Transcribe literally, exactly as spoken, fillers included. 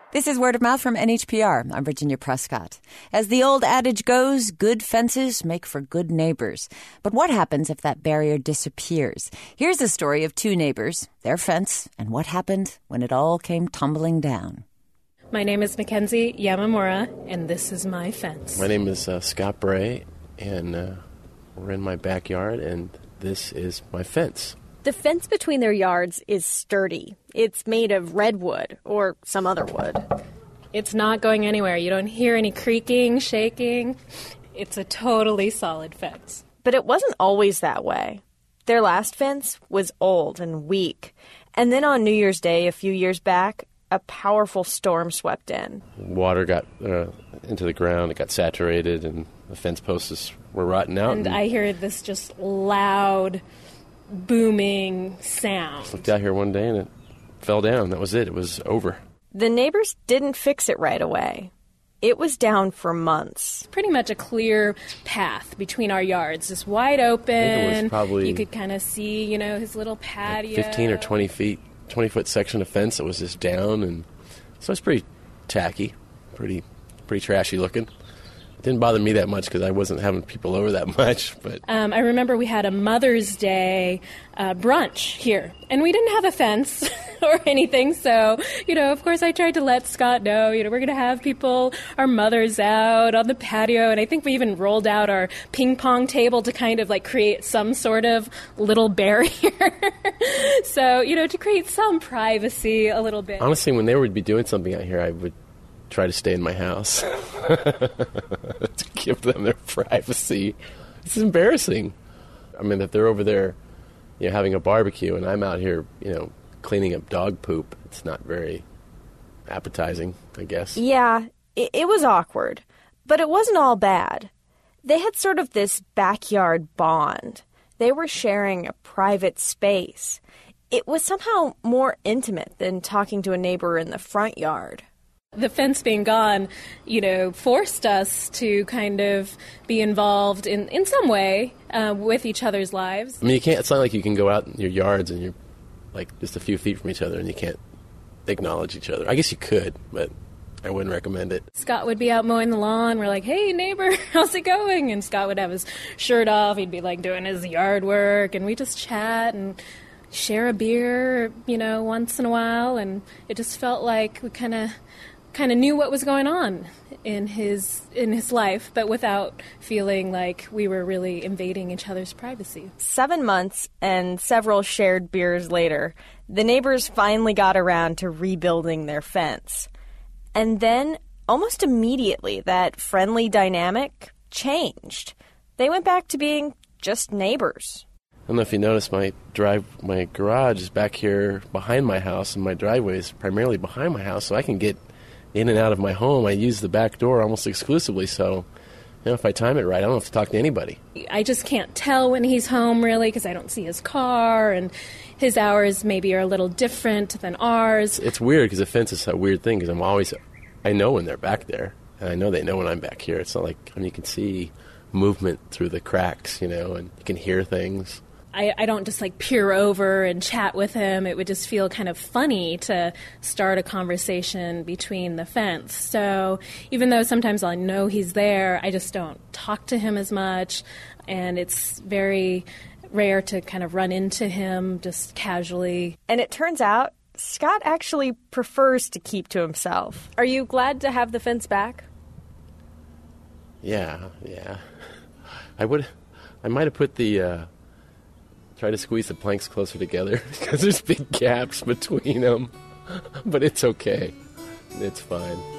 This is Word of Mouth from N H P R. I'm Virginia Prescott. As the old adage goes, good fences make for good neighbors. But what happens if that barrier disappears? Here's the story of two neighbors, their fence, and what happened when it all came tumbling down. My name is Mackenzie Yamamura, and this is my fence. My name is uh, Scott Bray, and uh, we're in my backyard, and this is my fence. The fence between their yards is sturdy. It's made of redwood or some other wood. It's not going anywhere. You don't hear any creaking, shaking. It's a totally solid fence. But it wasn't always that way. Their last fence was old and weak. And then on New Year's Day a few years back, a powerful storm swept in. Water got uh, into the ground, it got saturated, and the fence posts were rotting out. And, and I hear this just loud, booming sound. I looked out here one day and it fell down. That was it. It was over. The neighbors didn't fix it right away. It was down for months. Pretty much a clear path between our yards, just wide open. I think it was probably you could kind of see, you know, his little patio. Like fifteen or twenty feet, twenty foot section of fence that was just down, and so it's pretty tacky, pretty, pretty trashy looking. It didn't bother me that much because I wasn't having people over that much. But um, I remember we had a Mother's Day uh, brunch here, and we didn't have a fence or anything. So, you know, of course I tried to let Scott know, you know, we're going to have people, our mothers out on the patio. And I think we even rolled out our ping pong table to kind of like create some sort of little barrier. So, you know, to create some privacy a little bit. Honestly, when they would be doing something out here, I would try to stay in my house to give them their privacy. It's embarrassing. I mean, if they're over there, you know, having a barbecue, and I'm out here, you know, cleaning up dog poop, it's not very appetizing, I guess. Yeah, it, it was awkward, but it wasn't all bad. They had sort of this backyard bond. They were sharing a private space. It was somehow more intimate than talking to a neighbor in the front yard. The fence being gone, you know, forced us to kind of be involved in, in some way uh, with each other's lives. I mean, you can't, it's not like you can go out in your yards and you're like just a few feet from each other and you can't acknowledge each other. I guess you could, but I wouldn't recommend it. Scott would be out mowing the lawn. We're like, hey, neighbor, how's it going? And Scott would have his shirt off. He'd be like doing his yard work, and we just chat and share a beer, you know, once in a while. And it just felt like we kind of kind of knew what was going on in his in his life, but without feeling like we were really invading each other's privacy. Seven months and several shared beers later, the neighbors finally got around to rebuilding their fence. And then, almost immediately, that friendly dynamic changed. They went back to being just neighbors. I don't know if you noticed, my drive, my garage is back here behind my house, and my driveway is primarily behind my house, so I can get in and out of my home. I use the back door almost exclusively, so you know, if I time it right, I don't have to talk to anybody. I just can't tell when he's home, really, because I don't see his car, and his hours maybe are a little different than ours. It's weird because the fence is a weird thing, because I'm always, I know when they're back there, and I know they know when I'm back here. It's not like, I mean, you can see movement through the cracks, you know, and you can hear things. I, I don't just like peer over and chat with him. It would just feel kind of funny to start a conversation between the fence. So even though sometimes I know he's there, I just don't talk to him as much. And it's very rare to kind of run into him just casually. And it turns out Scott actually prefers to keep to himself. Are you glad to have the fence back? Yeah, yeah. I would, I might have put the, uh, try to squeeze the planks closer together because there's big gaps between them. But it's okay. It's fine.